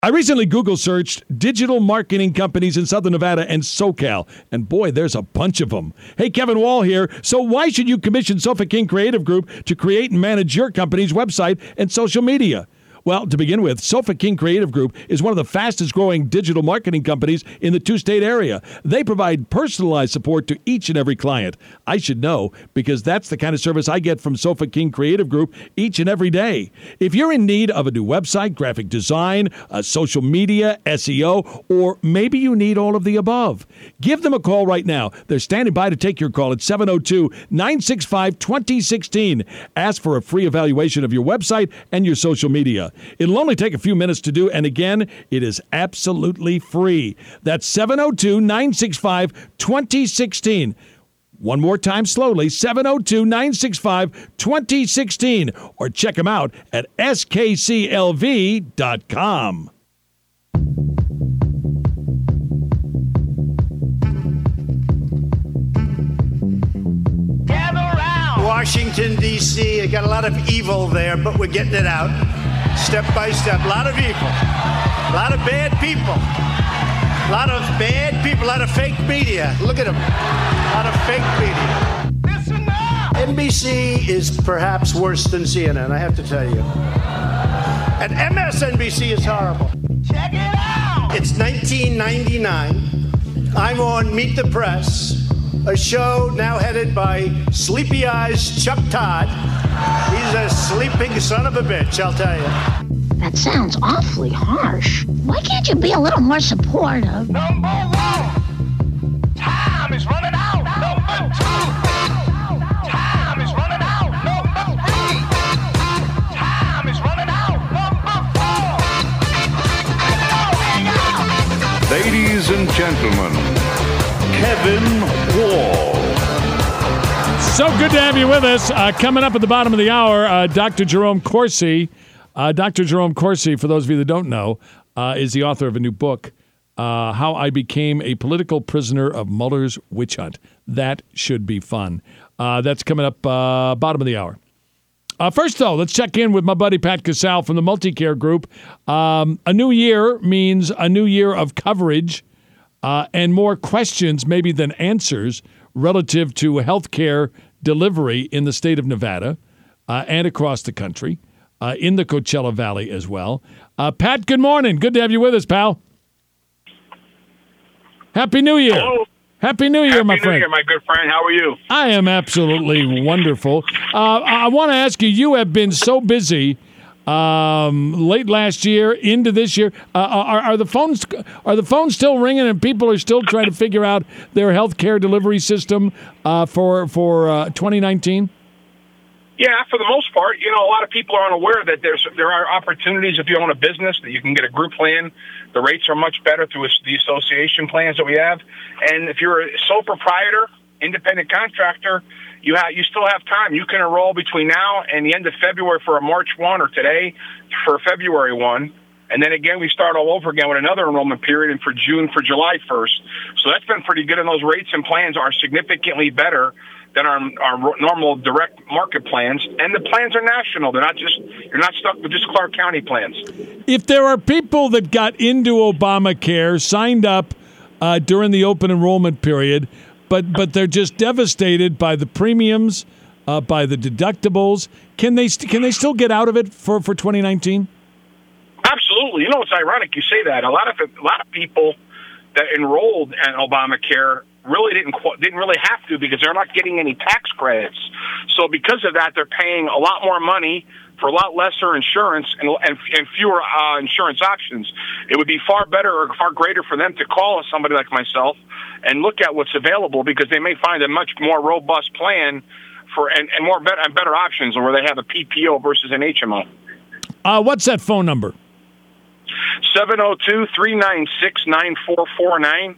I recently Google searched digital marketing companies in Southern Nevada and SoCal, and boy, there's a bunch of them. Hey, Kevin Wall here. So why should you commission Sofa King Creative Group to create and manage your company's website and social media? Well, to begin with, Sofa King Creative Group is one of the fastest growing digital marketing companies in the two-state area. They provide personalized support to each and every client. I should know because that's the kind of service I get from Sofa King Creative Group each and every day. If you're in need of a new website, graphic design, social media, SEO, or maybe you need all of the above, give them a call right now. They're standing by to take your call at 702-965-2016. Ask for a free evaluation of your website and your social media. It'll only take a few minutes to do, and again, it is absolutely free. That's 702-965-2016. One more time slowly, 702-965-2016, or check them out at skclv.com. Washington, D.C. I got a lot of evil there, but we're getting it out step by step. A lot of evil, a lot of bad people, a lot of bad people, a lot of fake media. Look at them, a lot of fake media. Listen up. NBC is perhaps worse than CNN, I have to tell you. And MSNBC is horrible. Check it out. It's 1999. I'm on Meet the Press, a show now headed by Sleepy Eyes Chuck Todd. He's a sleeping son of a bitch, I'll tell you. That sounds awfully harsh. Why can't you be a little more supportive? Number one, time is running out. Number two, time is running out. Number three, time is running out. Number four, Ladies and gentlemen, Kevin Wall. So good to have you with us. Coming up at the bottom of the hour, Dr. Jerome Corsi. Dr. Jerome Corsi, for those of you that don't know, is the author of a new book, How I Became a Political Prisoner of Mueller's Witch Hunt. That should be fun. That's coming up bottom of the hour. First, though, let's check in with my buddy Pat Casale from the Multicare Group. A new year means a new year of coverage and more questions maybe than answers relative to healthcare delivery in the state of Nevada and across the country, in the Coachella Valley as well. Pat, good morning. Good to have you with us, pal. Happy New Year. Hello. Happy New Year, my friend. Happy New Year, my good friend. How are you? I am absolutely wonderful. I want to ask you, you have been so busy late last year into this year. Are the phones still ringing and people are still trying to figure out their health care delivery system for 2019? Yeah, for the most part, a lot of people are unaware that there are opportunities if you own a business that you can get a group plan. The rates are much better through the association plans that we have. And if you're a sole proprietor, independent contractor, you still have time. You can enroll between now and the end of February for a March 1 or today for February 1. And then again, we start all over again with another enrollment period and for July 1st. So that's been pretty good. And those rates and plans are significantly better than our normal direct market plans. And the plans are national. You're not stuck with just Clark County plans. If there are people that got into Obamacare, signed up during the open enrollment period, but they're just devastated by the premiums, by the deductibles, can they still get out of it for 2019? Absolutely. It's ironic you say that. A lot of people that enrolled in Obamacare really didn't really have to because they're not getting any tax credits. So because of that, they're paying a lot more money for a lot lesser insurance and fewer insurance options. It would be far better or far greater for them to call somebody like myself and look at what's available because they may find a much more robust plan and better options where they have a PPO versus an HMO. What's that phone number? 702-396-9449.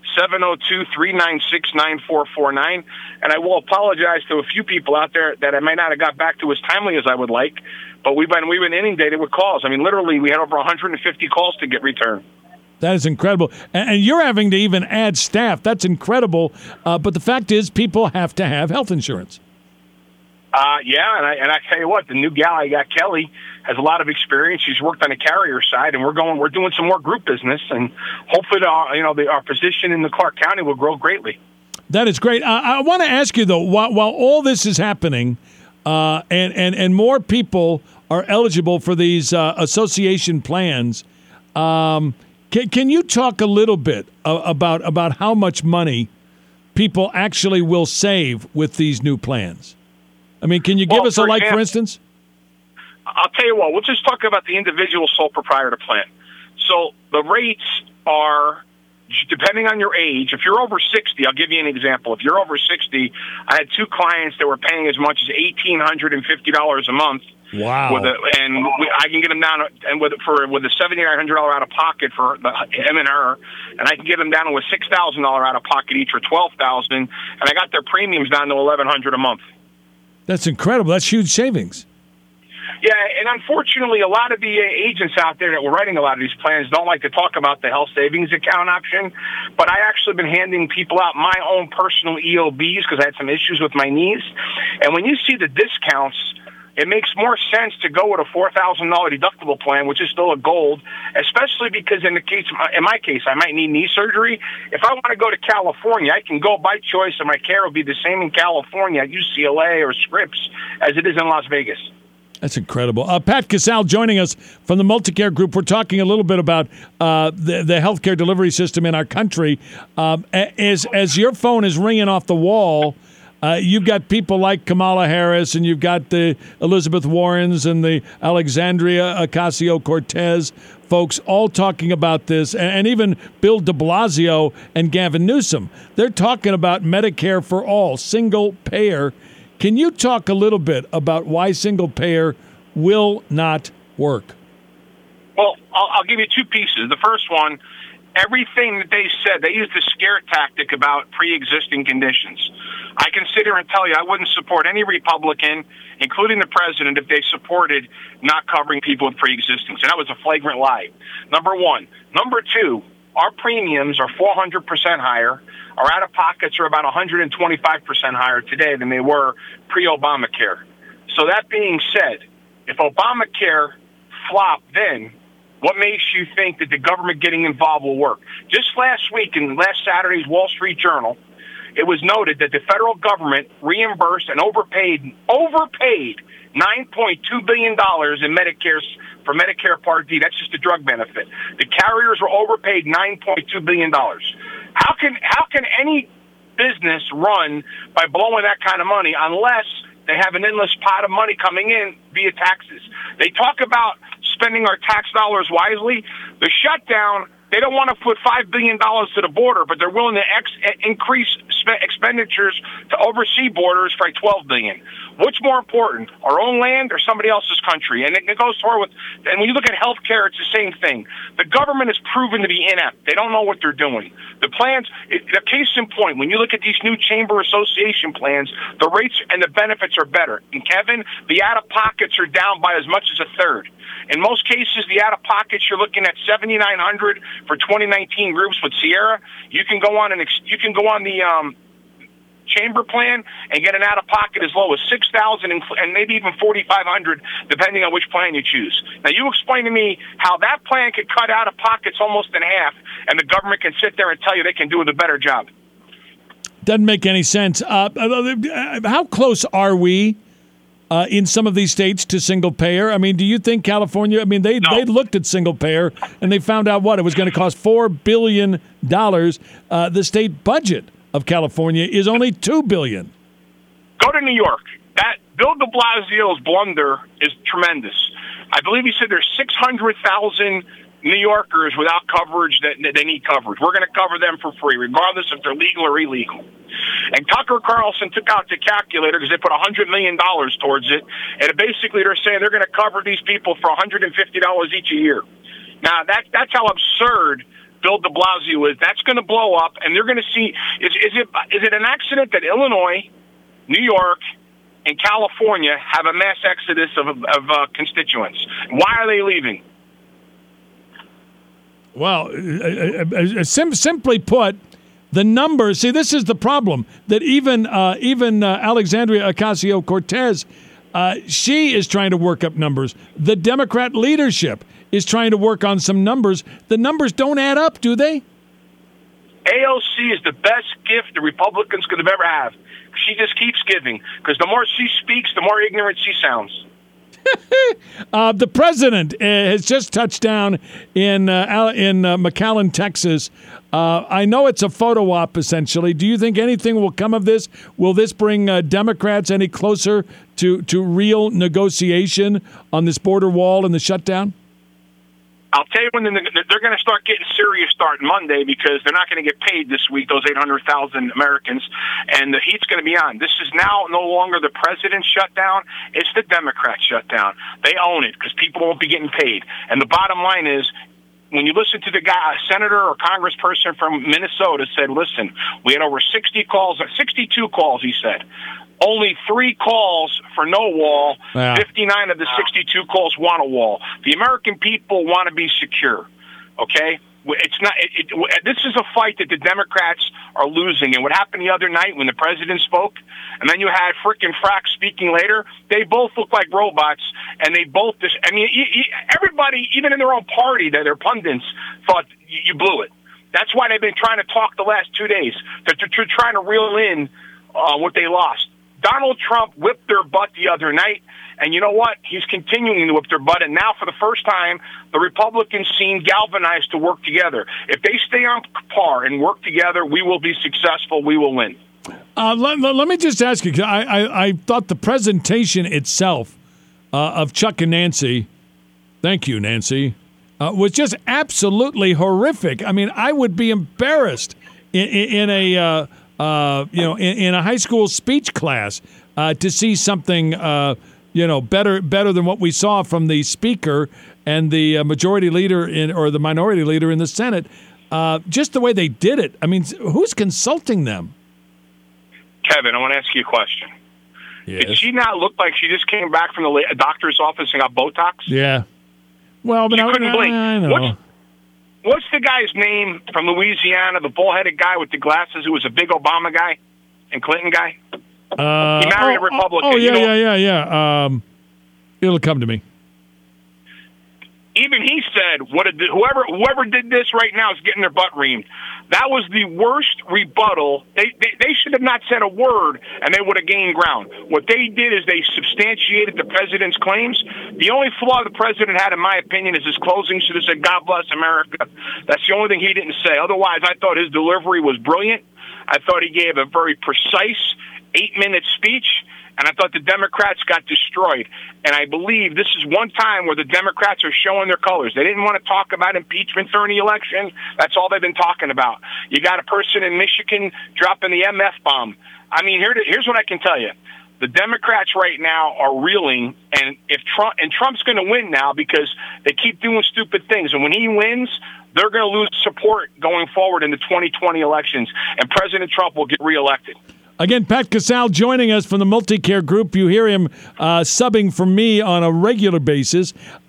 702-396-9449. And I will apologize to a few people out there that I may not have got back to as timely as I would like, but we've been inundated with calls. I mean, literally, we had over 150 calls to get returned. That is incredible. And you're having to even add staff. That's incredible. But the fact is, people have to have health insurance. Yeah, and I tell you what, the new gal I got, Kelly, has a lot of experience. She's worked on the carrier side, and we're doing some more group business, and hopefully, our position in the Clark County will grow greatly. That is great. I want to ask you though, while all this is happening, and more people are eligible for these association plans, can you talk a little bit about how much money people actually will save with these new plans? I mean, can you give us for instance? I'll tell you what, we'll just talk about the individual sole proprietor plan. So the rates are, depending on your age, if you're over 60, I'll give you an example. If you're over 60, I had two clients that were paying as much as $1,850 a month. Wow! I can get them down with a $7,900 out of pocket for him and her, and I can get them down to a $6,000 out of pocket each, or $12,000, and I got their premiums down to $1,100 a month. That's incredible. That's huge savings. Yeah, and unfortunately, a lot of the agents out there that were writing a lot of these plans don't like to talk about the health savings account option, but I actually been handing people out my own personal EOBs because I had some issues with my knees, and when you see the discounts, it makes more sense to go with a $4,000 deductible plan, which is still a gold, especially because in my case, I might need knee surgery. If I want to go to California, I can go by choice, and my care will be the same in California at UCLA or Scripps as it is in Las Vegas. That's incredible. Pat Casale joining us from the Multicare Group. We're talking a little bit about the healthcare delivery system in our country. As your phone is ringing off the wall, you've got people like Kamala Harris, and you've got the Elizabeth Warrens and the Alexandria Ocasio-Cortez folks all talking about this, and even Bill de Blasio and Gavin Newsom. They're talking about Medicare for all, single payer. Can you talk a little bit about why single payer will not work? Well, I'll give you two pieces. The first one, everything that they said, they used the scare tactic about pre-existing conditions. I can sit here and tell you I wouldn't support any Republican, including the president, if they supported not covering people with pre-existing. So that was a flagrant lie, number one. Number two, our premiums are 400% higher. Our out-of-pockets are about 125% higher today than they were pre-Obamacare. So that being said, if Obamacare flopped then, what makes you think that the government getting involved will work? Just last week, in last Saturday's Wall Street Journal, it was noted that the federal government reimbursed and overpaid $9.2 billion in for Medicare Part D. That's just the drug benefit. The carriers were overpaid $9.2 billion. How can any business run by blowing that kind of money unless they have an endless pot of money coming in via taxes? They talk about spending our tax dollars wisely. The shutdown, they don't want to put $5 billion to the border, but they're willing to increase expenditures to oversee borders for $12 billion. What's more important, our own land or somebody else's country? And it goes forward with, and when you look at healthcare, it's the same thing. The government is proven to be inept. They don't know what they're doing. The plans, the case in point, when you look at these new chamber association plans, the rates and the benefits are better. And Kevin, the out-of-pockets are down by as much as a third. In most cases, the out-of-pockets, you're looking at $7,900 for 2019 groups with Sierra. You can go on the chamber plan and get an out-of-pocket as low as $6,000 and maybe even $4,500, depending on which plan you choose. Now, you explain to me how that plan could cut out-of-pockets almost in half, and the government can sit there and tell you they can do a better job. Doesn't make any sense. How close are we in some of these states to single payer? I mean, do you think California? I mean, they looked at single payer and they found out what it was going to cost $4 billion. The state budget of California is only $2 billion. Go to New York. That Bill de Blasio's blunder is tremendous. I believe he said there's 600,000 New Yorkers without coverage that they need coverage. We're going to cover them for free, regardless if they're legal or illegal. And Tucker Carlson took out the calculator because they put $100 million towards it, and basically they're saying they're going to cover these people for $150 each a year. Now, that's how absurd Bill de Blasio is. That's going to blow up, and they're going to see, is it an accident that Illinois, New York, and California have a mass exodus of constituents? Why are they leaving? Well, simply put, The numbers. See, this is the problem. That even Alexandria Ocasio-Cortez, she is trying to work up numbers. The Democrat leadership is trying to work on some numbers. The numbers don't add up, do they? AOC is the best gift the Republicans could have ever have. She just keeps giving, because the more she speaks, the more ignorant she sounds. The president has just touched down in McAllen, Texas. I know it's a photo op, essentially. Do you think anything will come of this? Will this bring Democrats any closer to real negotiation on this border wall and the shutdown? I'll tell you when they're going to start getting serious starting Monday, because they're not going to get paid this week, those 800,000 Americans, and the heat's going to be on. This is now no longer the president's shutdown. It's the Democrat shutdown. They own it because people won't be getting paid. And the bottom line is, when you listen to the guy, a senator or congressperson from Minnesota said, listen, we had over 62 calls, he said. Only 3 calls for no wall. Yeah. 59 of the 62 calls want a wall. The American people want to be secure. Okay? It's not. This is a fight that the Democrats are losing. And what happened the other night when the president spoke, and then you had frickin' Frack speaking later, they both look like robots, and they both just, I mean, everybody, even in their own party, their pundits, thought you blew it. That's why they've been trying to talk the last 2 days. They're trying to reel in what they lost. Donald Trump whipped their butt the other night, and you know what? He's continuing to whip their butt, and now for the first time, the Republicans seem galvanized to work together. If they stay on par and work together, we will be successful. We will win. Let me just ask you, I thought the presentation itself of Chuck and Nancy, thank you, Nancy, was just absolutely horrific. I mean, I would be embarrassed in a high school speech class to see something better than what we saw from the speaker and the majority leader or the minority leader in the Senate. Just the way they did it. I mean, who's consulting them? Kevin, I want to ask you a question. Yes. Did she not look like she just came back from the doctor's office and got Botox? Yeah. Well, but she couldn't blink. I know. What's the guy's name from Louisiana, the bull-headed guy with the glasses who was a big Obama guy and Clinton guy? He married a Republican. Oh, yeah. It'll come to me. Even he said, whoever did this right now is getting their butt reamed. That was the worst rebuttal. They should have not said a word, and they would have gained ground. What they did is they substantiated the president's claims. The only flaw the president had, in my opinion, is his closing should have said, God bless America. That's the only thing he didn't say. Otherwise, I thought his delivery was brilliant. I thought he gave a very precise 8-minute speech, and I thought the Democrats got destroyed. And I believe this is one time where the Democrats are showing their colors. They didn't want to talk about impeachment during the election. That's all they've been talking about. You got a person in Michigan dropping the MF bomb. I mean, here's what I can tell you. The Democrats right now are reeling, and Trump's going to win now because they keep doing stupid things. And when he wins, they're going to lose support going forward in the 2020 elections, and President Trump will get reelected. Again, Pat Casale joining us from the Multicare Group. You hear him subbing for me on a regular basis.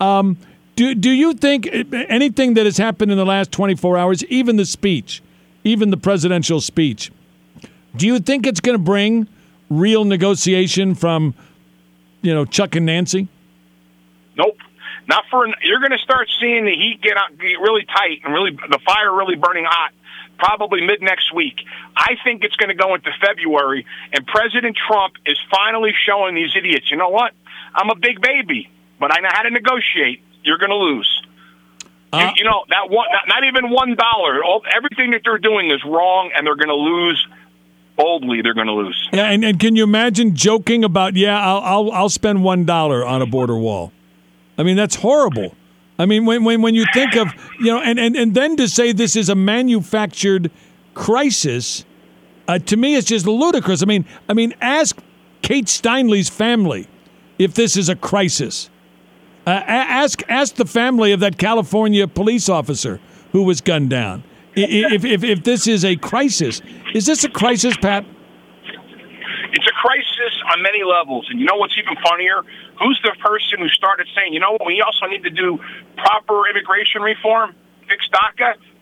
Do you think anything that has happened in the last 24 hours, even the speech, even the presidential speech, do you think it's going to bring real negotiation from, Chuck and Nancy? Nope. Not for. You're going to start seeing the heat get really tight and the fire really burning hot. Probably mid next week. I think it's going to go into February, and President Trump is finally showing these idiots, you know what? I'm a big baby, but I know how to negotiate. You're going to lose. Not even $1. Everything that they're doing is wrong, and they're going to lose boldly. They're going to lose. Yeah, and can you imagine joking about? I'll spend $1 on a border wall. I mean, that's horrible. I mean, when you think of, and then to say this is a manufactured crisis, to me it's just ludicrous. I mean, ask Kate Steinle's family if this is a crisis. Ask the family of that California police officer who was gunned down. If this is a crisis, is this a crisis, Pat? It's a crisis on many levels. And you know what's even funnier? Who's the person who started saying, we also need to do proper immigration reform, fix DACA?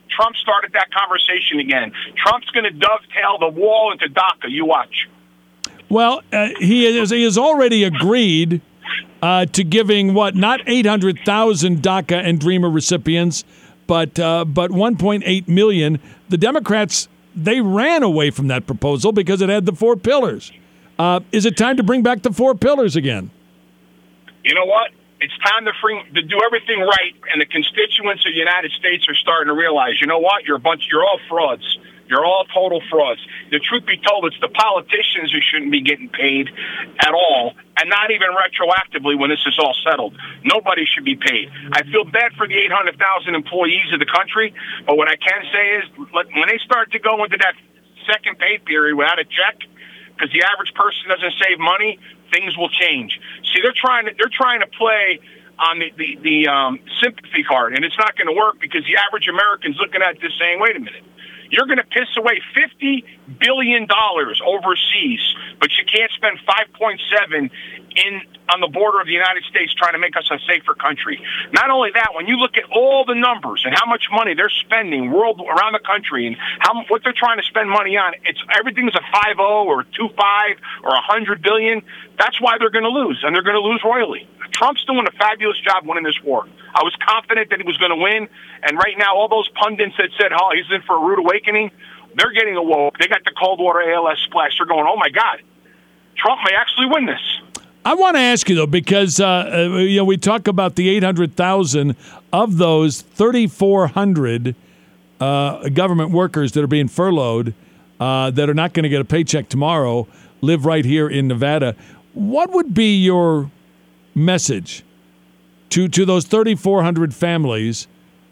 Trump started that conversation again. Trump's going to dovetail the wall into DACA. You watch. Well, he has already agreed to giving not 800,000 DACA and Dreamer recipients, but 1.8 million. The Democrats, they ran away from that proposal because it had the 4 pillars. Is it time to bring back the 4 pillars again? You know what? It's time to do everything right, and the constituents of the United States are starting to realize, you know what? You're all frauds. You're all total frauds. The truth be told, it's the politicians who shouldn't be getting paid at all, and not even retroactively when this is all settled. Nobody should be paid. I feel bad for the 800,000 employees of the country, but what I can say is when they start to go into that second pay period without a check, because the average person doesn't save money, things will change. See, they're trying to play on the sympathy card, and it's not going to work because the average American's looking at this saying, wait a minute. You're going to piss away $50 billion overseas, but you can't spend 5.7 on the border of the United States trying to make us a safer country. Not only that, when you look at all the numbers and how much money they're spending around the country and what they're trying to spend money on, everything's a 5-0 or 2.5 or $100 billion. That's why they're going to lose, and they're going to lose royally. Trump's doing a fabulous job winning this war. I was confident that he was going to win, and right now all those pundits that said, oh, he's in for a rude awakening, they're getting awoke. They got the cold water ALS splash. They're going, oh, my God, Trump may actually win this. I want to ask you, though, because we talk about the 800,000 of those 3,400 government workers that are being furloughed that are not going to get a paycheck tomorrow live right here in Nevada. What would be your message to those 3,400 families?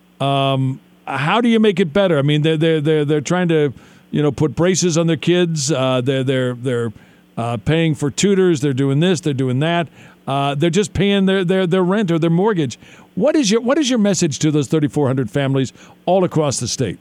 How do you make it better? I mean, they're trying to put braces on their kids. They're paying for tutors. They're doing this. They're doing that. They're just paying their rent or their mortgage. What is your message to those 3,400 families all across the state?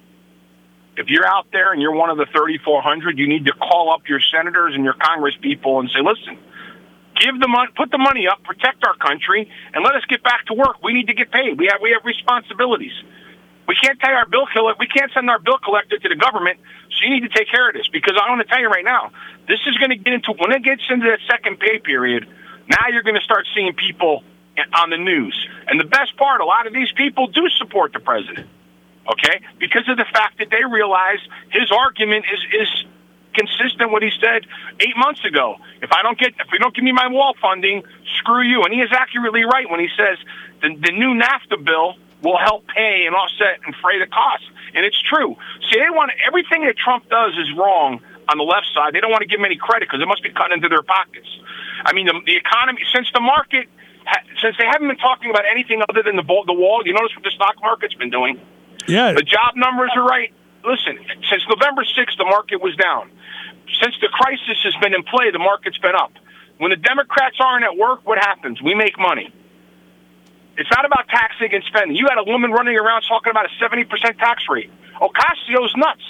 If you're out there and you're one of the 3,400, you need to call up your senators and your Congress people and say, listen, put the money up, protect our country, and let us get back to work. We need to get paid. We have responsibilities. We can't pay our bill collector. We can't send our bill collector to the government. So you need to take care of this, because I want to tell you right now, this is going to get into when it gets into that second pay period. Now you're going to start seeing people on the news, and the best part, a lot of these people do support the president. Okay, because of the fact that they realize his argument is consistent with what he said 8 months ago. If we don't give me my wall funding, screw you. And he is accurately right when he says the new NAFTA bill will help pay and offset and fray the cost. And it's true. See, everything that Trump does is wrong on the left side. They don't want to give him any credit because it must be cut into their pockets. I mean, the economy, since they haven't been talking about anything other than the wall, you notice what the stock market's been doing? Yeah. The job numbers are right. Listen, since November 6th, the market was down. Since the crisis has been in play, the market's been up. When the Democrats aren't at work, what happens? We make money. It's not about taxing and spending. You had a woman running around talking about a 70% tax rate. Ocasio's nuts.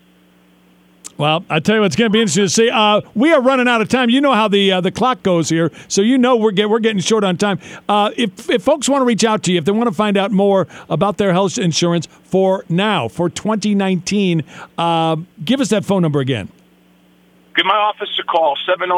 Well, I tell you what, it's going to be interesting to see. We are running out of time. You know how the clock goes here, so we're getting short on time. If folks want to reach out to you, if they want to find out more about their health insurance for 2019, give us that phone number again. Give my office a call,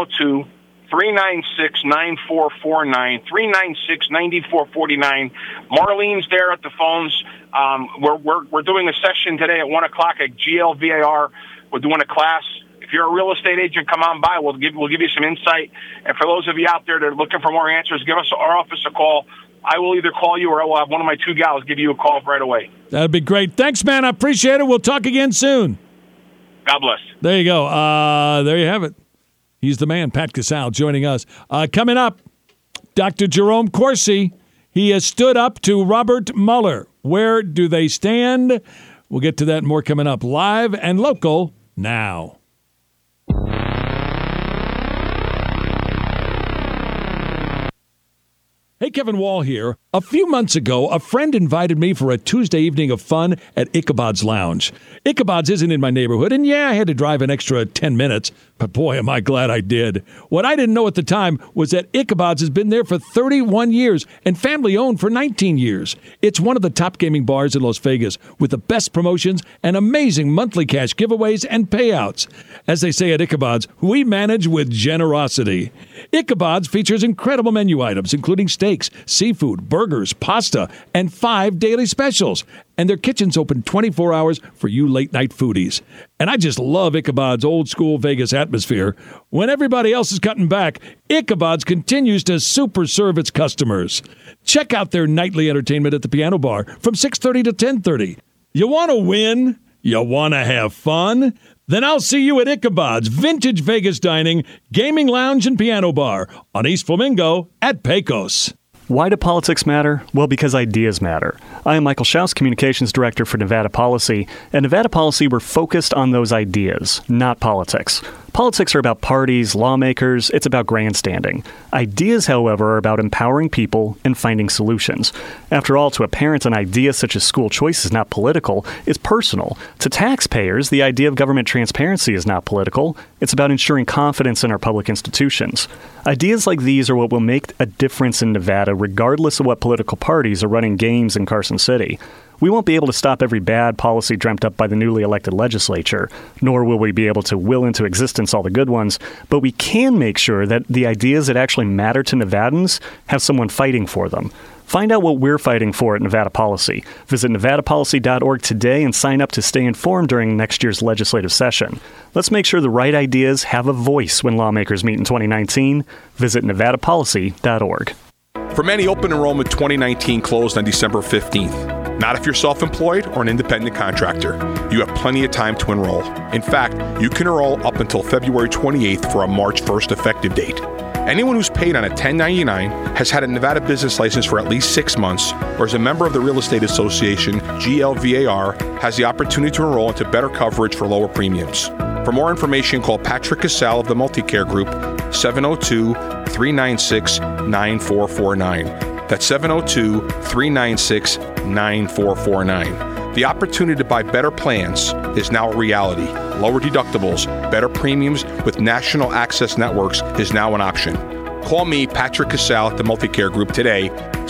702-396-9449, 396-9449. Marlene's there at the phones. We're doing a session today at 1 o'clock at GLVAR. We're doing a class. If you're a real estate agent, come on by. We'll give you some insight. And for those of you out there that are looking for more answers, give us our office a call. I will either call you or I will have one of my two gals give you a call right away. That'd be great. Thanks, man. I appreciate it. We'll talk again soon. God bless. There you go. There you have it. He's the man, Pat Casale, joining us. Coming up, Dr. Jerome Corsi. He has stood up to Robert Mueller. Where do they stand? We'll get to that and more coming up live and local now. Hey, Kevin Wall here. A few months ago, a friend invited me for a Tuesday evening of fun at Ichabod's Lounge. Ichabod's isn't in my neighborhood, and yeah, I had to drive an extra 10 minutes, but boy, am I glad I did. What I didn't know at the time was that Ichabod's has been there for 31 years and family-owned for 19 years. It's one of the top gaming bars in Las Vegas with the best promotions and amazing monthly cash giveaways and payouts. As they say at Ichabod's, we manage with generosity. Ichabod's features incredible menu items, including steaks, seafood, burgers, pasta, and 5 daily specials. And their kitchen's open 24 hours for you late-night foodies. And I just love Ichabod's old-school Vegas atmosphere. When everybody else is cutting back, Ichabod's continues to super serve its customers. Check out their nightly entertainment at the Piano Bar from 6:30 to 10:30. You want to win? You want to have fun? Then I'll see you at Ichabod's Vintage Vegas Dining, Gaming Lounge, and Piano Bar on East Flamingo at Pecos. Why do politics matter? Well, because ideas matter. I am Michael Schaus, Communications Director for Nevada Policy. At Nevada Policy, we're focused on those ideas, not politics. Politics are about parties, lawmakers. It's about grandstanding. Ideas, however, are about empowering people and finding solutions. After all, to a parent, an idea such as school choice is not political. It's personal. To taxpayers, the idea of government transparency is not political. It's about ensuring confidence in our public institutions. Ideas like these are what will make a difference in Nevada, regardless of what political parties are running games in Carson City. We won't be able to stop every bad policy dreamt up by the newly elected legislature, nor will we be able to will into existence all the good ones, but we can make sure that the ideas that actually matter to Nevadans have someone fighting for them. Find out what we're fighting for at Nevada Policy. Visit nevadapolicy.org today and sign up to stay informed during next year's legislative session. Let's make sure the right ideas have a voice when lawmakers meet in 2019. Visit nevadapolicy.org. For many, open enrollment 2019 closed on December 15th. Not if you're self-employed or an independent contractor. You have plenty of time to enroll. In fact, you can enroll up until February 28th for a March 1st effective date. Anyone who's paid on a 1099, has had a Nevada business license for at least 6 months, or is a member of the Real Estate Association, GLVAR, has the opportunity to enroll into better coverage for lower premiums. For more information, call Patrick Casale of the Multicare Group, 702-396-9449. That's 702-396-9449. The opportunity to buy better plans is now a reality. Lower deductibles, better premiums with national access networks is now an option. Call me, Patrick Casale, at the Multicare Group today,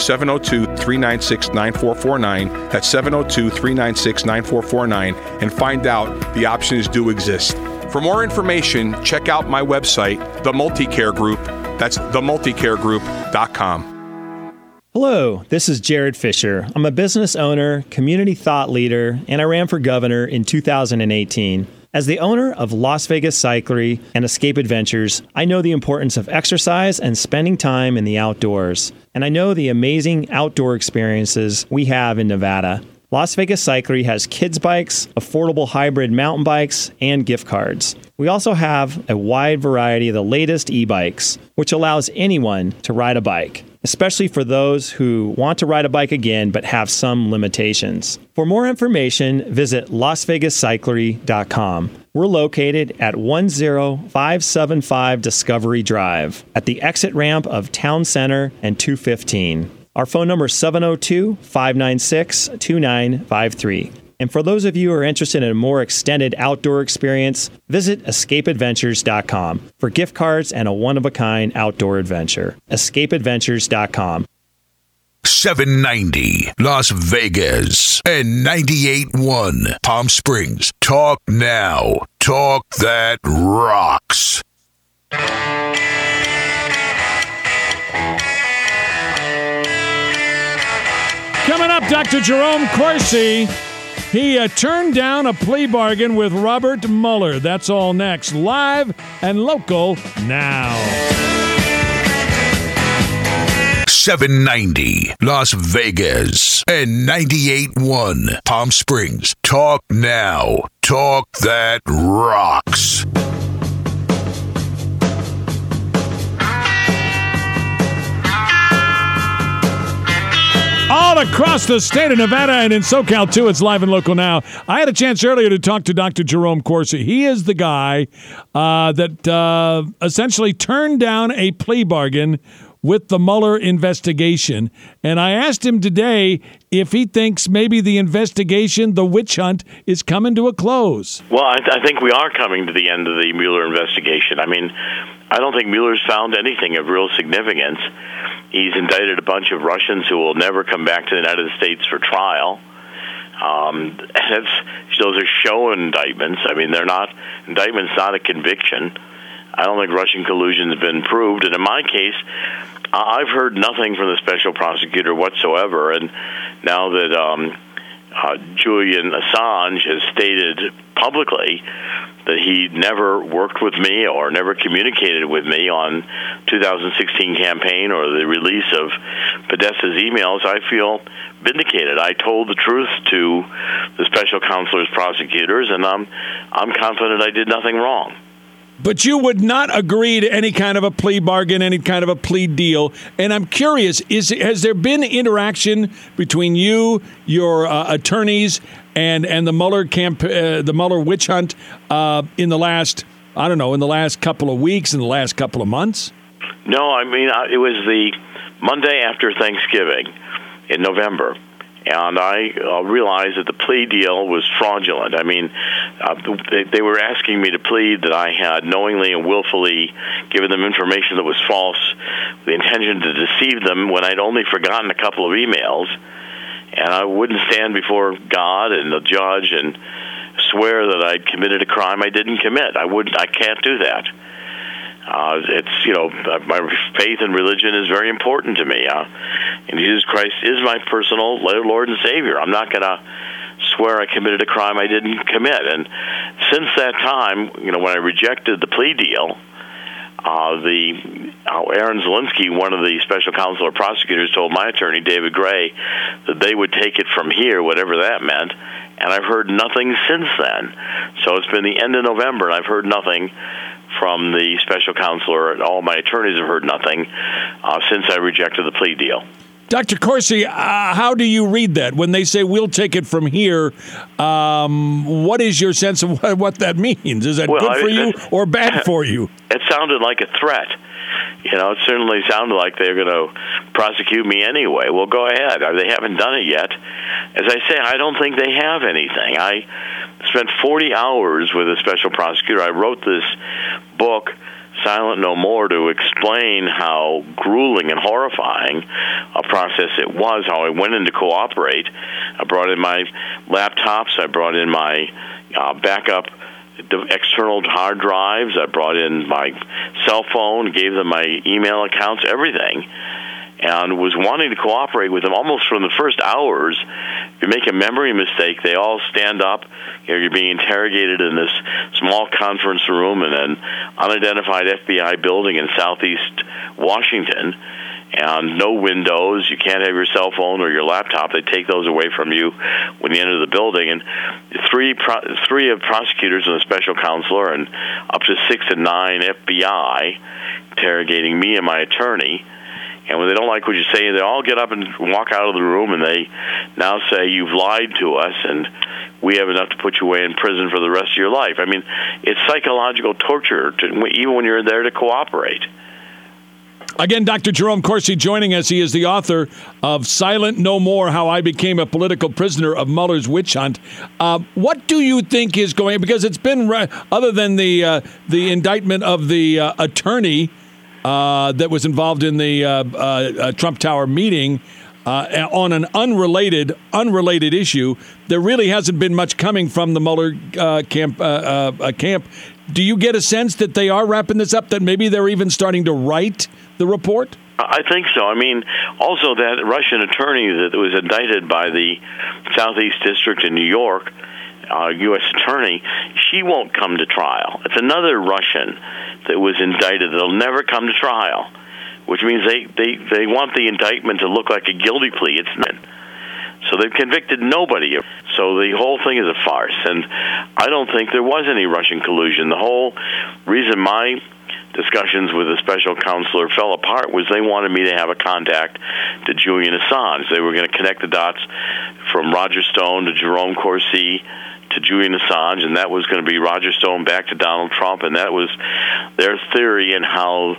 702-396-9449. That's 702-396-9449, and find out the options do exist. For more information, check out my website, The Multicare Group. That's themulticaregroup.com. Hello, this is Jared Fisher. I'm a business owner, community thought leader, and I ran for governor in 2018. As the owner of Las Vegas Cyclery and Escape Adventures, I know the importance of exercise and spending time in the outdoors. And I know the amazing outdoor experiences we have in Nevada. Las Vegas Cyclery has kids bikes, affordable hybrid mountain bikes, and gift cards. We also have a wide variety of the latest e-bikes, which allows anyone to ride a bike, especially for those who want to ride a bike again but have some limitations. For more information, visit LasVegasCyclery.com. We're located at 10575 Discovery Drive at the exit ramp of Town Center and 215. Our phone number is 702-596-2953. And for those of you who are interested in a more extended outdoor experience, visit escapeadventures.com for gift cards and a one-of-a-kind outdoor adventure. escapeadventures.com. 790 Las Vegas and 98.1 Palm Springs. Talk now. Talk that rocks. Coming up, Dr. Jerome Corsi. He turned down a plea bargain with Robert Mueller. That's all next. Live and local now. 790 Las Vegas and 98.1 Palm Springs. Talk now. Talk that rocks. All across the state of Nevada and in SoCal, too. It's live and local now. I had a chance earlier to talk to Dr. Jerome Corsi. He is the guy that essentially turned down a plea bargain with the Mueller investigation. And I asked him today if he thinks maybe the investigation, the witch hunt, is coming to a close. Well, I think we are coming to the end of the Mueller investigation. I mean, I don't think Mueller's found anything of real significance. He's indicted a bunch of Russians who will never come back to the United States for trial. Those are show indictments. I mean, they're not indictments, not a conviction. I don't think Russian collusion has been proved. And in my case, I've heard nothing from the special prosecutor whatsoever. And now that Julian Assange has stated publicly that he never worked with me or never communicated with me on 2016 campaign or the release of Podesta's emails, I feel vindicated. I told the truth to the special counselor's prosecutors, and I'm confident I did nothing wrong. But you would not agree to any kind of a plea bargain, any kind of a plea deal. And I'm curious, has there been interaction between you, your attorneys, and the Mueller the Mueller witch hunt in the last couple of weeks, in the last couple of months? No, I mean, it was the Monday after Thanksgiving in November. And I realized that the plea deal was fraudulent. I mean, they were asking me to plead that I had knowingly and willfully given them information that was false, the intention to deceive them when I'd only forgotten a couple of emails. And I wouldn't stand before God and the judge and swear that I'd committed a crime I didn't commit. I can't do that. My faith and religion is very important to me. And Jesus Christ is my personal Lord and Savior. I'm not going to swear I committed a crime I didn't commit. And since that time, when I rejected the plea deal, Aaron Zelinsky, one of the special counsel or prosecutors, told my attorney, David Gray, that they would take it from here, whatever that meant. And I've heard nothing since then. So it's been the end of November, and I've heard nothing from the special counselor. All my attorneys have heard nothing since I rejected the plea deal. Dr. Corsi, how do you read that? When they say we'll take it from here, what is your sense of what that means? Is that good for you or bad for you? It sounded like a threat. It certainly sounded like they're going to prosecute me anyway. Well, go ahead. They haven't done it yet. As I say, I don't think they have anything. I spent 40 hours with a special prosecutor. I wrote this book, Silent No More, to explain how grueling and horrifying a process it was, how I went in to cooperate. I brought in my laptops. I brought in my backup the external hard drives. I brought in my cell phone, gave them my email accounts, everything, and was wanting to cooperate with them almost from the first hours. If you make a memory mistake, they all stand up. You're being interrogated in this small conference room in an unidentified FBI building in southeast Washington, and no windows. You can't have your cell phone or your laptop. They take those away from you when you enter the building. And three of prosecutors and a special counselor and up to 6 and 9 FBI interrogating me and my attorney. And when they don't like what you say, they all get up and walk out of the room, and they now say, you've lied to us, and we have enough to put you away in prison for the rest of your life. I mean, it's psychological torture, even when you're there to cooperate. Again, Dr. Jerome Corsi joining us. He is the author of Silent No More, How I Became a Political Prisoner of Mueller's Witch Hunt. What do you think is going, because it's been, other than the indictment of the attorney that was involved in the Trump Tower meeting on an unrelated issue, there really hasn't been much coming from the Mueller camp. Do you get a sense that they are wrapping this up, that maybe they're even starting to write the report? I think so. I mean, also that Russian attorney that was indicted by the Southeast District in New York, U.S. attorney, she won't come to trial. It's another Russian that was indicted that'll never come to trial, which means they want the indictment to look like a guilty plea. It's not. So they've convicted nobody. So the whole thing is a farce. And I don't think there was any Russian collusion. The whole reason my discussions with the special counselor fell apart was they wanted me to have a contact to Julian Assange. They were going to connect the dots from Roger Stone to Jerome Corsi to Julian Assange, and that was going to be Roger Stone back to Donald Trump, and that was their theory and how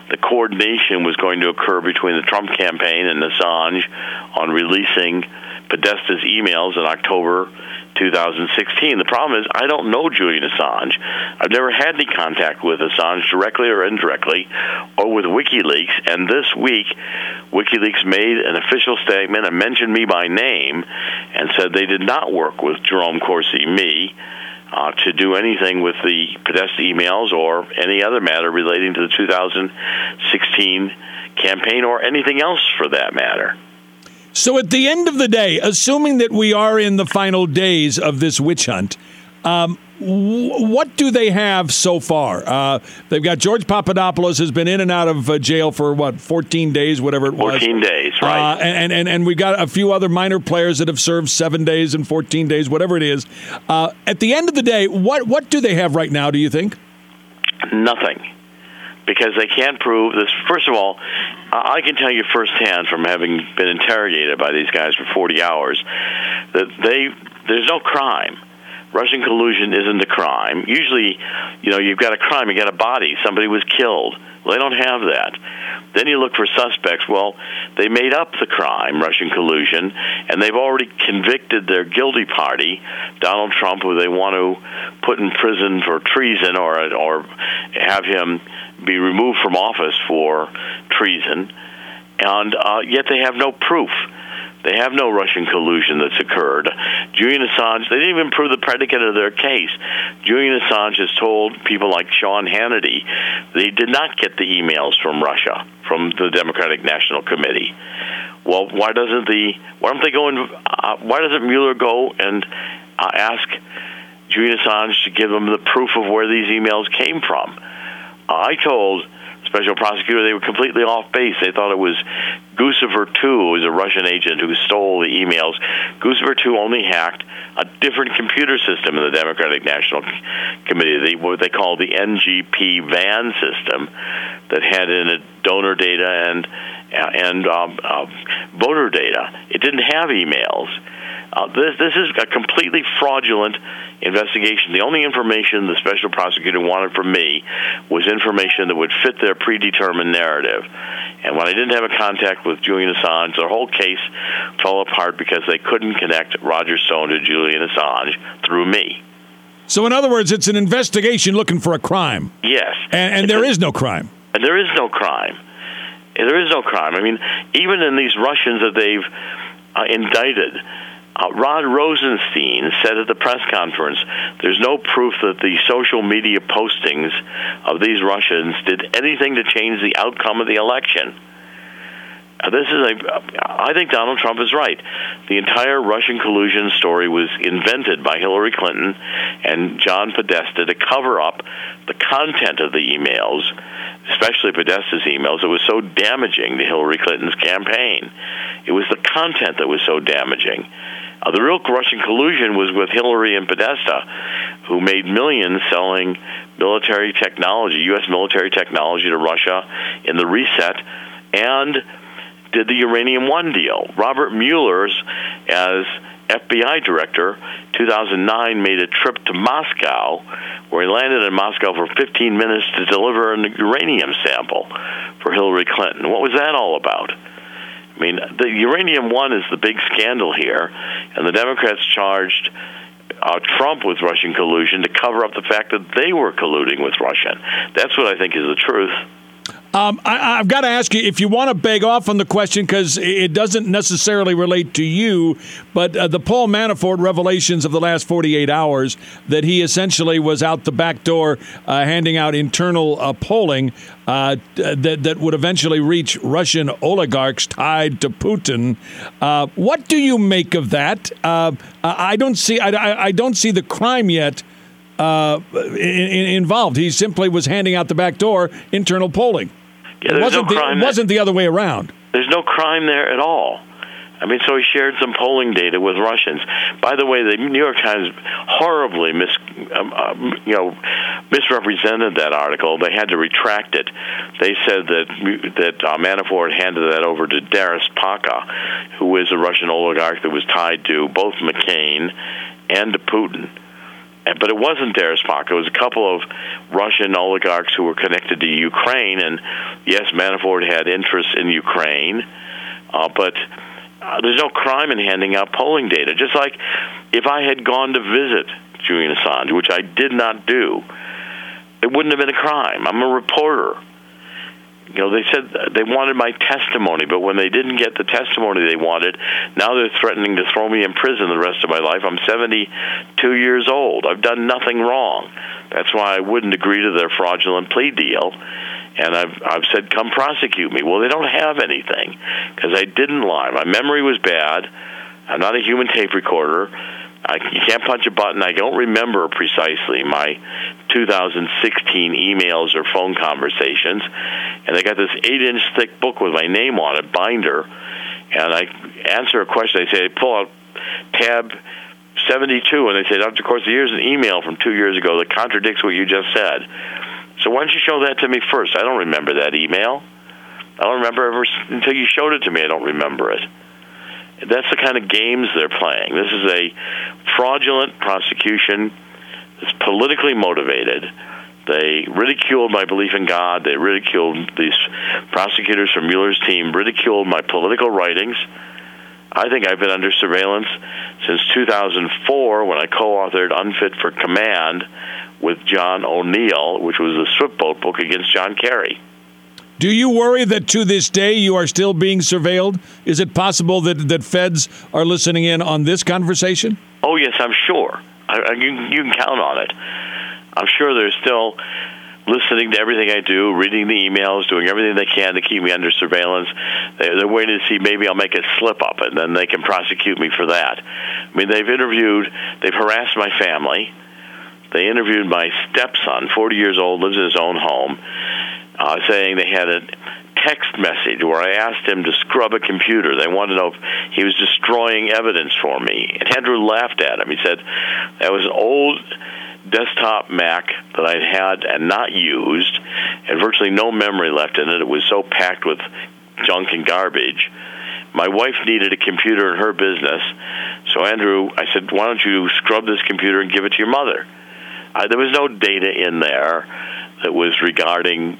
the coordination was going to occur between the Trump campaign and Assange on releasing Podesta's emails in October 2016. The problem is I don't know Julian Assange. I've never had any contact with Assange directly or indirectly or with WikiLeaks. And this week, WikiLeaks made an official statement and mentioned me by name and said they did not work with Jerome Corsi, me, to do anything with the Podesta emails or any other matter relating to the 2016 campaign or anything else for that matter. So at the end of the day, assuming that we are in the final days of this witch hunt, what do they have so far? They've got George Papadopoulos has been in and out of jail for, 14 days, whatever it was. 14 days, right. And we've got a few other minor players that have served 7 days and 14 days, whatever it is. At the end of the day, what do they have right now, do you think? Nothing. Because they can't prove this. First of all, I can tell you firsthand from having been interrogated by these guys for 40 hours that there's no crime. Russian collusion isn't a crime. Usually, you've got a crime, you got a body, somebody was killed. Well, they don't have that. Then you look for suspects. Well, they made up the crime, Russian collusion, and they've already convicted their guilty party, Donald Trump, who they want to put in prison for treason or have him be removed from office for treason, and yet they have no proof. They have no Russian collusion that's occurred. Julian Assange, they didn't even prove the predicate of their case. Julian Assange has told people like Sean Hannity they did not get the emails from Russia, from the Democratic National Committee. Well, why doesn't Mueller go and ask Julian Assange to give them the proof of where these emails came from? I told Special Prosecutor they were completely off base. They thought it was Guccifer II, who was a Russian agent who stole the emails. Guccifer II only hacked a different computer system in the Democratic National Committee, what they call the NGP VAN system, that had in it donor data and voter data. It didn't have emails. This is a completely fraudulent investigation. The only information the special prosecutor wanted from me was information that would fit their predetermined narrative. And when I didn't have a contact with Julian Assange, the whole case fell apart because they couldn't connect Roger Stone to Julian Assange through me. So in other words, it's an investigation looking for a crime. Yes. And there is no crime. And there is no crime. There is no crime. I mean, even in these Russians that they've indicted, Rod Rosenstein said at the press conference, there's no proof that the social media postings of these Russians did anything to change the outcome of the election. I think Donald Trump is right. The entire Russian collusion story was invented by Hillary Clinton and John Podesta to cover up the content of the emails, especially Podesta's emails. It was so damaging to Hillary Clinton's campaign. It was the content that was so damaging. The real Russian collusion was with Hillary and Podesta, who made millions selling military technology, U.S. military technology to Russia in the reset, and did the Uranium One deal. Robert Mueller, as FBI director, 2009, made a trip to Moscow, where he landed in Moscow for 15 minutes to deliver a uranium sample for Hillary Clinton. What was that all about? I mean, the Uranium One is the big scandal here, and the Democrats charged Trump with Russian collusion to cover up the fact that they were colluding with Russia. That's what I think is the truth. I've got to ask you, if you want to beg off on the question, because it doesn't necessarily relate to you, but the Paul Manafort revelations of the last 48 hours, that he essentially was out the back door handing out internal polling that would eventually reach Russian oligarchs tied to Putin. What do you make of that? I don't see the crime yet involved. He simply was handing out the back door internal polling. Yeah, it wasn't the other way around. There's no crime there at all. I mean, so he shared some polling data with Russians. By the way, the New York Times horribly misrepresented that article. They had to retract it. They said that Manafort handed that over to Daris Paca, who is a Russian oligarch that was tied to both McCain and to Putin. But it wasn't Derespak. It was a couple of Russian oligarchs who were connected to Ukraine. And yes, Manafort had interest in Ukraine, but there's no crime in handing out polling data. Just like if I had gone to visit Julian Assange, which I did not do, it wouldn't have been a crime. I'm a reporter. They said they wanted my testimony, but when they didn't get the testimony they wanted, now they're threatening to throw me in prison the rest of my life. I'm 72 years old. I've done nothing wrong. That's why I wouldn't agree to their fraudulent plea deal. And I've said, come prosecute me. Well, they don't have anything because I didn't lie. My memory was bad. I'm not a human tape recorder. You can't punch a button. I don't remember precisely my 2016 emails or phone conversations. And they got this 8-inch thick book with my name on it, binder. And I answer a question. They say, pull out tab 72. And they say, Dr. Corsi, here's an email from 2 years ago that contradicts what you just said. So why don't you show that to me first? I don't remember that email. I don't remember ever until you showed it to me. I don't remember it. That's the kind of games they're playing. This is a fraudulent prosecution. It's politically motivated. They ridiculed my belief in God. They ridiculed these prosecutors from Mueller's team, ridiculed my political writings. I think I've been under surveillance since 2004 when I co-authored Unfit for Command with John O'Neill, which was the Swiftboat book against John Kerry. Do you worry that to this day you are still being surveilled? Is it possible that feds are listening in on this conversation? Oh, yes, I'm sure. You can count on it. I'm sure they're still listening to everything I do, reading the emails, doing everything they can to keep me under surveillance. They're waiting to see maybe I'll make a slip-up, and then they can prosecute me for that. I mean, they've harassed my family. They interviewed my stepson, 40 years old, lives in his own home, saying they had a text message where I asked him to scrub a computer. They wanted to know if he was destroying evidence for me. And Andrew laughed at him. He said, that was an old desktop Mac that I'd had and not used, and virtually no memory left in it. It was so packed with junk and garbage. My wife needed a computer in her business. So Andrew, I said, why don't you scrub this computer and give it to your mother? There was no data in there that was regarding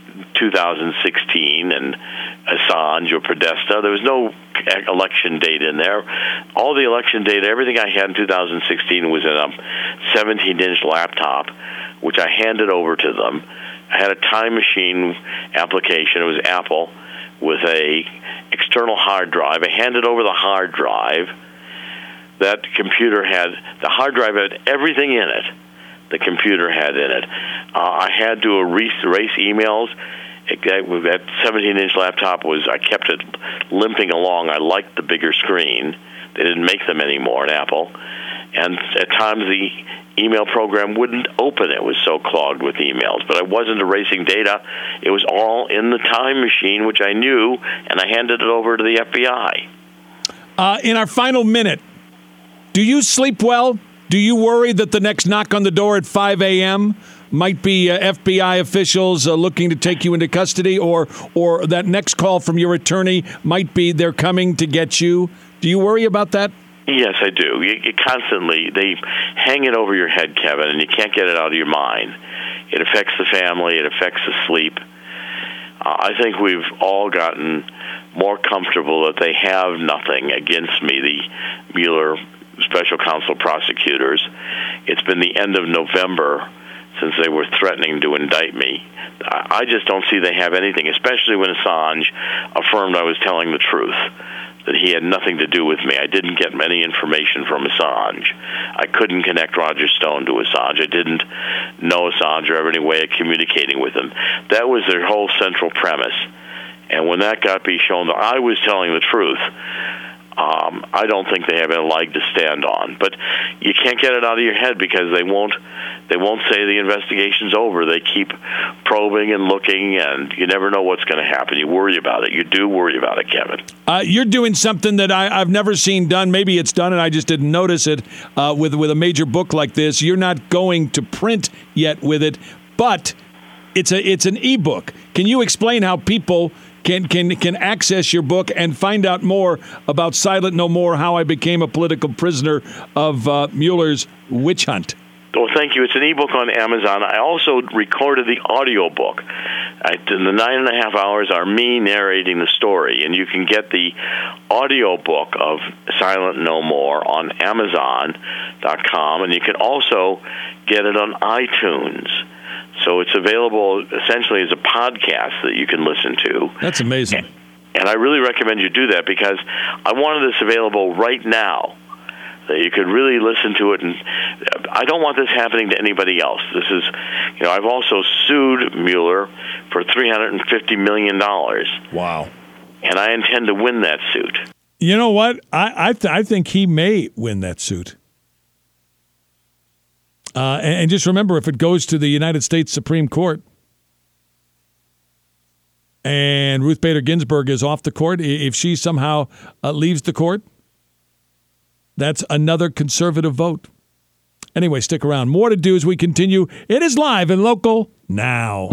2016 and Assange or Podesta. There was no election data in there. All the election data, everything I had in 2016 was in a 17-inch laptop, which I handed over to them. I had a time machine application. It was Apple with a external hard drive. I handed over the hard drive. That computer had, the hard drive had everything in it the computer had in it. I had to erase emails. That 17-inch laptop I kept it limping along. I liked the bigger screen. They didn't make them anymore at Apple. And at times the email program wouldn't open. It was so clogged with emails. But I wasn't erasing data. It was all in the time machine, which I knew, and I handed it over to the FBI. In our final minute, do you sleep well? Do you worry that the next knock on the door at 5 a.m. might be FBI officials looking to take you into custody, or that next call from your attorney might be they're coming to get you? Do you worry about that? Yes, I do. You constantly, they hang it over your head, Kevin, and you can't get it out of your mind. It affects the family. It affects the sleep. I think we've all gotten more comfortable that they have nothing against me, the Mueller special counsel prosecutors. It's been the end of November since they were threatening to indict me. I just don't see they have anything, especially when Assange affirmed I was telling the truth, that he had nothing to do with me. I didn't get any information from Assange. I couldn't connect Roger Stone to Assange. I didn't know Assange or have any way of communicating with him. That was their whole central premise. And when that got me shown that I was telling the truth, I don't think they have a leg to stand on. But you can't get it out of your head because they won't say the investigation's over. They keep probing and looking, and you never know what's going to happen. You worry about it. You do worry about it, Kevin. You're doing something that I've never seen done. Maybe it's done and I just didn't notice it with a major book like this. You're not going to print yet with it, but it's an e-book. Can you explain how people can access your book and find out more about Silent No More, How I Became a Political Prisoner of Mueller's Witch Hunt? Oh, thank you. It's an ebook on Amazon. I also recorded the audiobook. The 9.5 hours are me narrating the story, and you can get the audiobook of Silent No More on Amazon.com, and you can also get it on iTunes. So it's available essentially as a podcast that you can listen to. That's amazing. And I really recommend you do that because I wanted this available right now, that you could really listen to it. And I don't want this happening to anybody else. This is, I've also sued Mueller for $350 million. Wow. And I intend to win that suit. You know what? I think he may win that suit. And just remember, if it goes to the United States Supreme Court and Ruth Bader Ginsburg is off the court, if she somehow leaves the court, that's another conservative vote. Anyway, stick around. More to do as we continue. It is live and local now.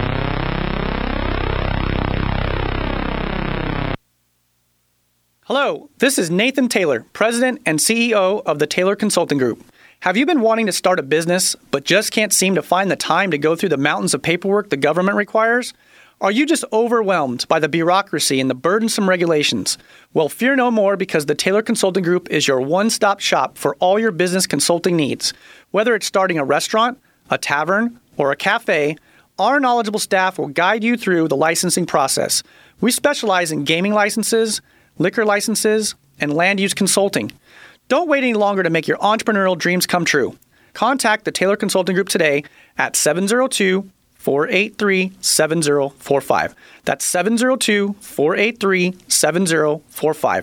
Hello, this is Nathan Taylor, President and CEO of the Taylor Consulting Group. Have you been wanting to start a business but just can't seem to find the time to go through the mountains of paperwork the government requires? Are you just overwhelmed by the bureaucracy and the burdensome regulations? Well, fear no more, because the Taylor Consulting Group is your one-stop shop for all your business consulting needs. Whether it's starting a restaurant, a tavern, or a cafe, our knowledgeable staff will guide you through the licensing process. We specialize in gaming licenses, liquor licenses, and land use consulting. Don't wait any longer to make your entrepreneurial dreams come true. Contact the Taylor Consulting Group today at 702-483-7045. That's 702-483-7045.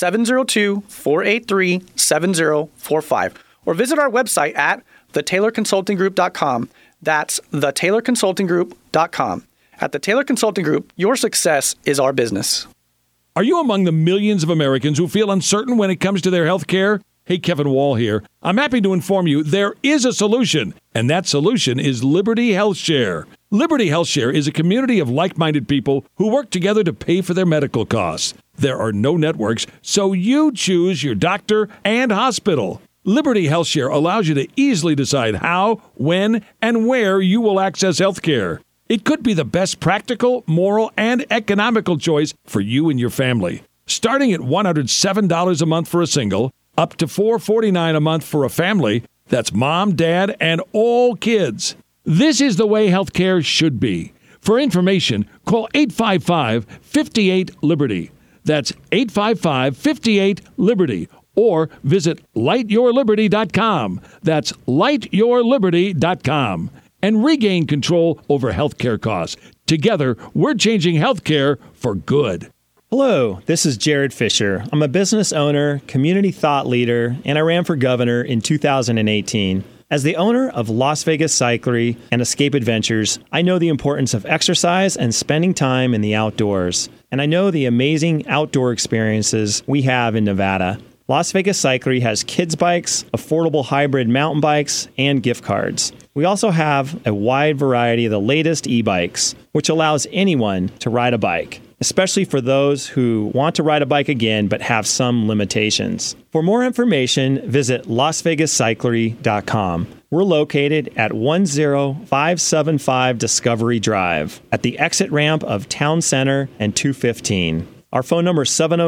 702-483-7045. Or visit our website at thetaylorconsultinggroup.com. That's thetaylorconsultinggroup.com. At the Taylor Consulting Group, your success is our business. Are you among the millions of Americans who feel uncertain when it comes to their health care? Hey, Kevin Wall here. I'm happy to inform you there is a solution, and that solution is Liberty Health Share. Liberty Health Share is a community of like-minded people who work together to pay for their medical costs. There are no networks, so you choose your doctor and hospital. Liberty Health Share allows you to easily decide how, when, and where you will access health care. It could be the best practical, moral, and economical choice for you and your family. Starting at $107 a month for a single, up to $449 a month for a family. That's mom, dad, and all kids. This is the way healthcare should be. For information, call 855-58-LIBERTY. That's 855-58-LIBERTY. Or visit lightyourliberty.com. That's lightyourliberty.com. And regain control over healthcare costs. Together, we're changing healthcare for good. Hello, this is Jared Fisher. I'm a business owner, community thought leader, and I ran for governor in 2018. As the owner of Las Vegas Cyclery and Escape Adventures, I know the importance of exercise and spending time in the outdoors. And I know the amazing outdoor experiences we have in Nevada. Las Vegas Cyclery has kids bikes, affordable hybrid mountain bikes, and gift cards. We also have a wide variety of the latest e-bikes, which allows anyone to ride a bike, especially for those who want to ride a bike again but have some limitations. For more information, visit LasVegasCyclery.com. We're located at 10575 Discovery Drive at the exit ramp of Town Center and 215. Our phone number is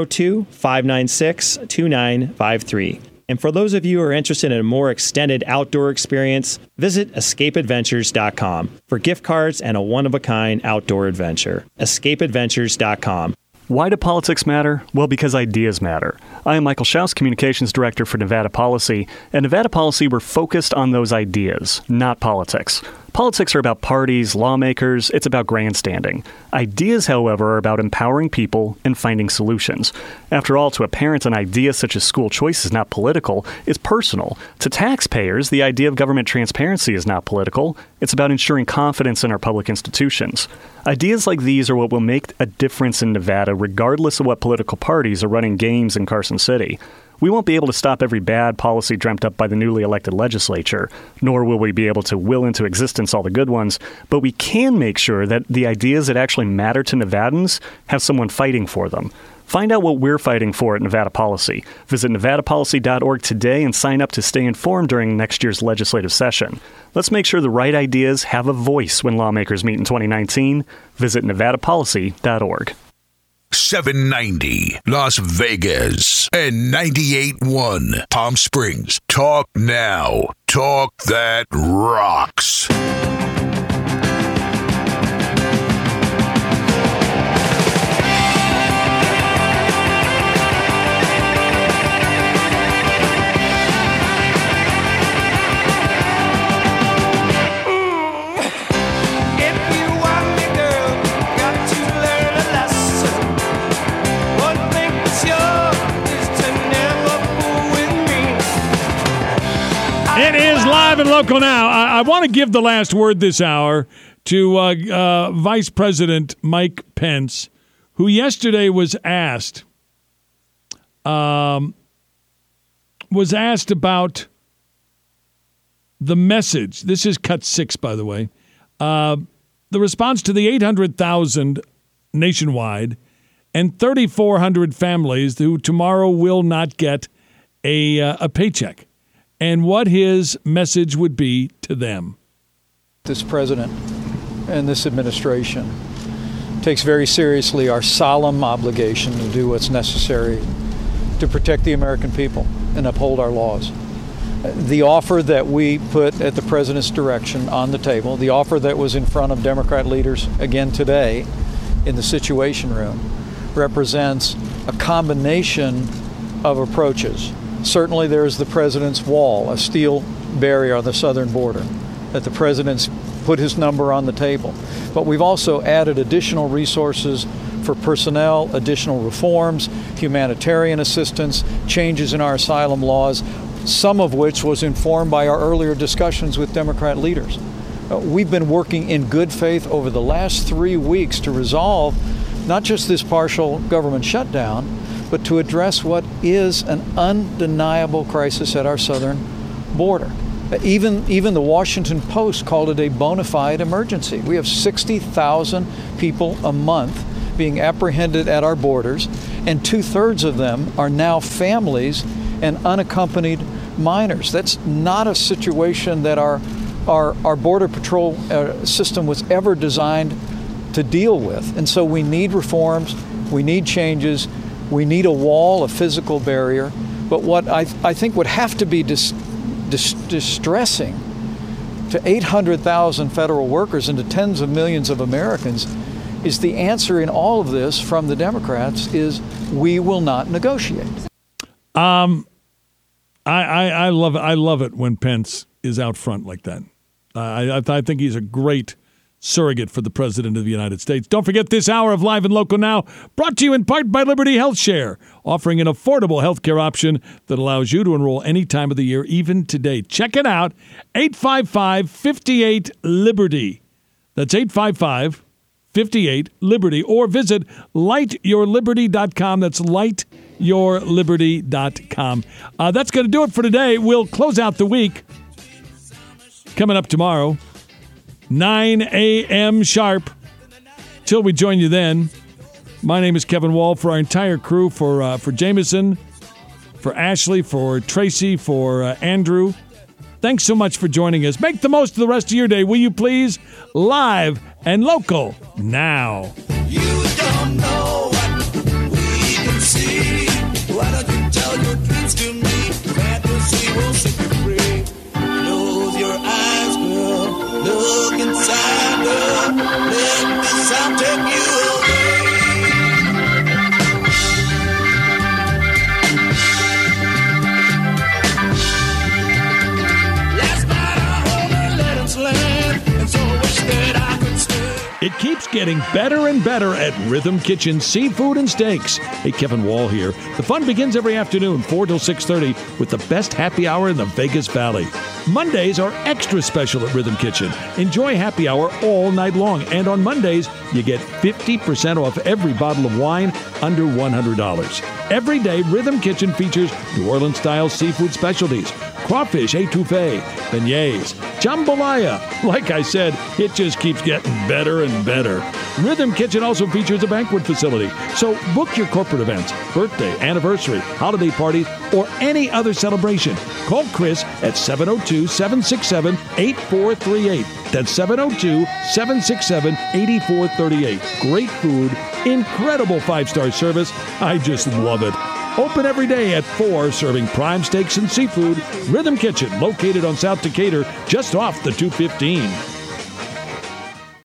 702-596-2953. And for those of you who are interested in a more extended outdoor experience, visit EscapeAdventures.com for gift cards and a one-of-a-kind outdoor adventure. EscapeAdventures.com. Why do politics matter? Well, because ideas matter. I am Michael Schaus, Communications Director for Nevada Policy. At Nevada Policy, we're focused on those ideas, not politics. Politics are about parties, lawmakers. It's about grandstanding. Ideas, however, are about empowering people and finding solutions. After all, to a parent, an idea such as school choice is not political. It's personal. To taxpayers, the idea of government transparency is not political. It's about ensuring confidence in our public institutions. Ideas like these are what will make a difference in Nevada, regardless of what political parties are running games in Carson City. We won't be able to stop every bad policy dreamt up by the newly elected legislature, nor will we be able to will into existence all the good ones, but we can make sure that the ideas that actually matter to Nevadans have someone fighting for them. Find out what we're fighting for at Nevada Policy. Visit nevadapolicy.org today and sign up to stay informed during next year's legislative session. Let's make sure the right ideas have a voice when lawmakers meet in 2019. Visit nevadapolicy.org. 790 Las Vegas and 98.1 Palm Springs. Talk now. Talk that rocks. It is live and local now. I want to give the last word this hour to Vice President Mike Pence, who yesterday was asked about the message. This is cut 6, by the way. The response to the 800,000 nationwide and 3,400 families who tomorrow will not get a paycheck, and what his message would be to them. This president and this administration takes very seriously our solemn obligation to do what's necessary to protect the American people and uphold our laws. The offer that we put at the president's direction on the table, the offer that was in front of Democrat leaders again today in the Situation Room, represents a combination of approaches. Certainly there's the president's wall, a steel barrier on the southern border, that the president's put his number on the table. But we've also added additional resources for personnel, additional reforms, humanitarian assistance, changes in our asylum laws, some of which was informed by our earlier discussions with Democrat leaders. We've been working in good faith over the last 3 weeks to resolve not just this partial government shutdown, but to address what is an undeniable crisis at our southern border. Even the Washington Post called it a bona fide emergency. We have 60,000 people a month being apprehended at our borders, and 2/3 of them are now families and unaccompanied minors. That's not a situation that our Border Patrol system was ever designed to deal with. And so we need reforms, we need changes, we need a wall, a physical barrier. But what I think would have to be distressing to 800,000 federal workers and to tens of millions of Americans is the answer in all of this from the Democrats is we will not negotiate. I love it. I love it when Pence is out front like that. I think he's a great surrogate for the President of the United States. Don't forget this hour of Live and Local Now, brought to you in part by Liberty Health Share, offering an affordable health care option that allows you to enroll any time of the year, even today. Check it out, 855-58-LIBERTY. That's 855-58-LIBERTY. Or visit lightyourliberty.com. That's lightyourliberty.com. That's going to do it for today. We'll close out the week coming up tomorrow, 9 a.m. sharp. Till we join you then, my name is Kevin Wall. For our entire crew, for Jameson, for Ashley, for Tracy, for Andrew, thanks so much for joining us. Make the most of the rest of your day, will you please? Live and local now. You don't know what we can see. Why don't you tell your dreams to me? Fantasy will set you free. Close your eyes, girl. Look inside, girl. Let the sound take you away. Last night I home and let him slam, and so wish that I could stay. It keeps getting better and better at Rhythm Kitchen Seafood and Steaks. Hey, Kevin Wall here. The fun begins every afternoon, 4 till 6:30, with the best happy hour in the Vegas Valley. Mondays are extra special at Rhythm Kitchen. Enjoy happy hour all night long. And on Mondays, you get 50% off every bottle of wine under $100. Every day, Rhythm Kitchen features New Orleans-style seafood specialties, crawfish étouffée, beignets, jambalaya. Like I said, it just keeps getting better and better. Rhythm Kitchen also features a banquet facility, so book your corporate events, birthday, anniversary, holiday parties, or any other celebration. Call Chris at 702-767-8438. That's 702-767-8438. Great food, incredible 5-star service. I just love it. Open every day at 4, serving prime steaks and seafood. Rhythm Kitchen, located on South Decatur, just off the 215.